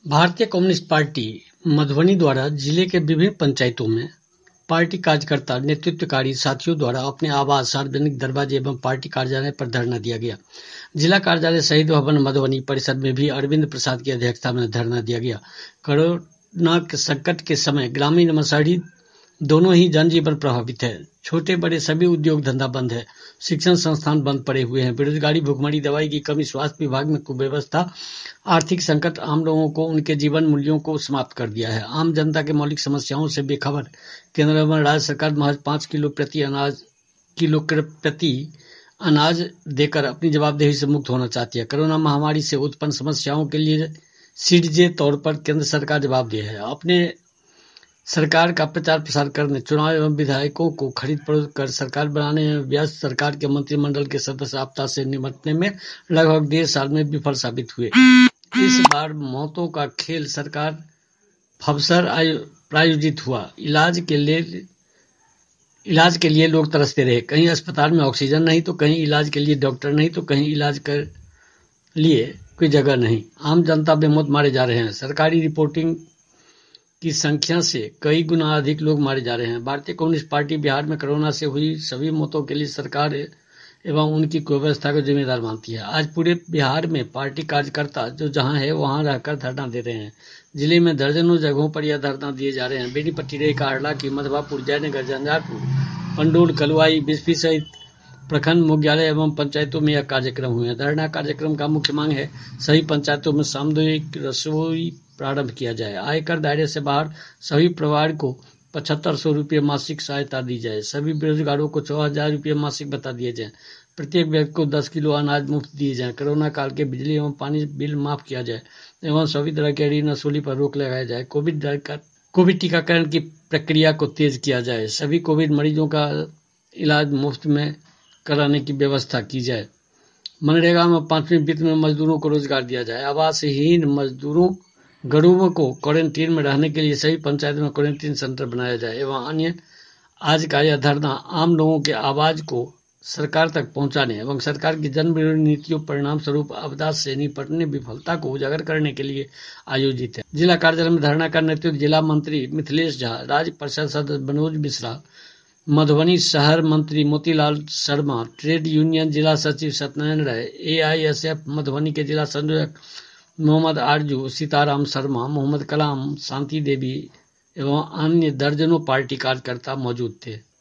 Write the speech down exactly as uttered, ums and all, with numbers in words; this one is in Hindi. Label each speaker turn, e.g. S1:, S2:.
S1: भारतीय कम्युनिस्ट पार्टी मधुबनी द्वारा जिले के विभिन्न पंचायतों में पार्टी कार्यकर्ता नेतृत्वकारी साथियों द्वारा अपने आवास, सार्वजनिक दरवाजे एवं पार्टी कार्यालय पर धरना दिया गया। जिला कार्यालय शहीद भवन मधुबनी परिसर में भी अरविंद प्रसाद की अध्यक्षता में धरना दिया गया। कोरोना के संकट के समय ग्रामीण एवं शहरी दोनों ही जनजीवन प्रभावित है। छोटे बड़े सभी उद्योग धंधा बंद है। शिक्षण संस्थान बंद पड़े हुए हैं। बेरोजगारी, भुखमरी, दवाई की कमी, स्वास्थ्य विभाग में कुव्यवस्था, आर्थिक संकट आम लोगों को उनके जीवन मूल्यों को समाप्त कर दिया है। आम जनता के मौलिक समस्याओं से बेखबर केंद्र एवं राज्य सरकार महज पाँच किलो प्रति अनाज किलो प्रति अनाज देकर अपनी जवाबदेही से मुक्त होना चाहती है। कोरोना महामारी से उत्पन्न समस्याओं के लिए सीधे तौर पर केंद्र सरकार जवाबदेह है। अपने सरकार का प्रचार प्रसार करने, चुनाव एवं विधायकों को खरीद फरोख्त कर सरकार बनाने में व्यस्त सरकार के मंत्रिमंडल के सदस्य आपदा से निपटने में लगभग डेढ़ साल में विफल साबित हुए। इस बार मौतों का खेल सरकार फवसर प्रायोजित हुआ। इलाज के लिए इलाज के लिए लोग तरसते रहे। कहीं अस्पताल में ऑक्सीजन नहीं तो कहीं इलाज के लिए डॉक्टर नहीं तो कहीं इलाज कर लिए कोई जगह नहीं। आम जनता बेमौत मारे जा रहे हैं। सरकारी रिपोर्टिंग की संख्या से कई गुना अधिक लोग मारे जा रहे हैं। भारतीय कम्युनिस्ट पार्टी बिहार में कोरोना से हुई सभी मौतों के लिए सरकार एवं उनकी कुव्यवस्था को जिम्मेदार मानती है। आज पूरे बिहार में पार्टी कार्यकर्ता जो जहां है वहां रहकर धरना दे रहे हैं। जिले में दर्जनों जगहों पर यह धरना दिए जा रहे हैं। बेनीपट्टी, रेखा, हरलाखी, मधवापुर, जयनगर, झंझारपुर, पंडोल, कलुआई, बिस्फी सहित प्रखंड मुख्यालय एवं पंचायतों में यह कार्यक्रम हुए हैं। धरना कार्यक्रम का मुख्य मांग है सभी पंचायतों में सामुदायिक रसोई प्रारंभ किया जाए। आयकर दायरे से बाहर सभी परिवार को पचहत्तर सौ रुपये मासिक सहायता दी जाए। सभी बेरोजगारों को छह हजार रुपये मासिक भत्ता दिए जाए। प्रत्येक व्यक्ति को दस किलो अनाज मुफ्त दिए जाए। कोरोना काल के बिजली एवं पानी बिल माफ किया जाए एवं सभी तरह के ऋण वसूली पर रोक लगाया जाए। कोविड कोविड टीकाकरण की प्रक्रिया को तेज किया जाए। सभी कोविड मरीजों का इलाज मुफ्त में कराने की व्यवस्था की जाए। मनरेगा में पांचवीं वित्त में मजदूरों को रोजगार दिया जाए। आवासहीन मजदूरों गरीबों को क्वारंटीन में रहने के लिए सभी पंचायत में क्वारंटीन सेंटर बनाया जाए एवं अन्य आज का यह धरना आम लोगों के आवाज को सरकार तक पहुंचाने एवं सरकार की जन विरोधी नीतियों परिणाम स्वरूप आपदा से निपटने विफलता को उजागर करने के लिए आयोजित है। जिला कार्यालय में धरना का नेतृत्व जिला मंत्री मिथिलेश झा, राज्य परिषद सदस्य मनोज मिश्रा, मधुबनी शहर मंत्री मोतीलाल शर्मा, ट्रेड यूनियन जिला सचिव Satyanarayan Rai, A I S F Madhubani के जिला संयोजक मोहम्मद आरजू, सीताराम शर्मा, मोहम्मद कलाम, शांति देवी एवं अन्य दर्जनों पार्टी कार्यकर्ता मौजूद थे।